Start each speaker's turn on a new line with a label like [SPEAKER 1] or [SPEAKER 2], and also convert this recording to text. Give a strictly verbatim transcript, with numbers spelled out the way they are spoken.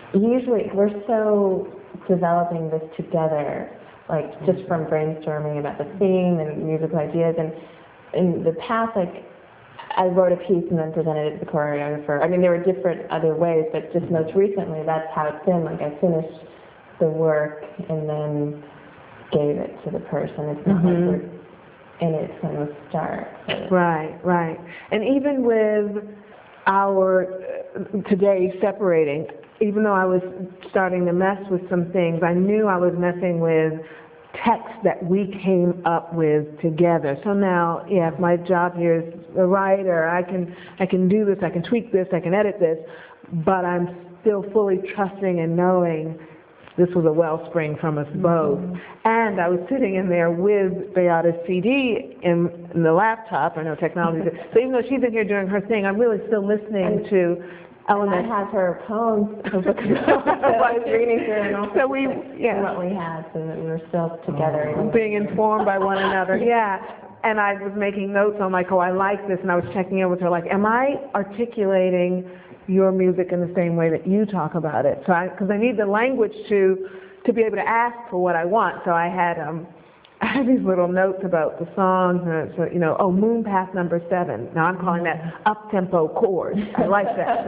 [SPEAKER 1] usually we're so developing this together, like just from brainstorming about the theme and musical ideas. And in the past, like I wrote a piece and then presented it to the choreographer. I mean, there were different other ways, but just most recently, that's how it's been. Like I finished the work and then gave it to the person. It's not mm-hmm. like we're in it from the start. So.
[SPEAKER 2] Right, right. And even with our uh, today separating, even though I was starting to mess with some things, I knew I was messing with text that we came up with together. So now, yeah, if my job here is a writer, I can I can do this, I can tweak this, I can edit this, but I'm still fully trusting and knowing this was a wellspring from us both. Mm-hmm. And I was sitting in there with Beata's C D in, in the laptop. I know technology. So even though she's in here doing her thing, I'm really still listening and to elements.
[SPEAKER 1] And I have her poems. So I was reading through and also
[SPEAKER 2] so we, yeah.
[SPEAKER 1] what we had, so that we were still together.
[SPEAKER 2] Oh. Being informed by one another. Yeah. And I was making notes on like, oh, I like this, and I was checking in with her like, am I articulating your music in the same way that you talk about it? So I, because I need the language to to be able to ask for what I want. So I had um I had these little notes about the songs, and so you know, oh, Moon Path number seven. Now I'm calling that up tempo chords. I like that.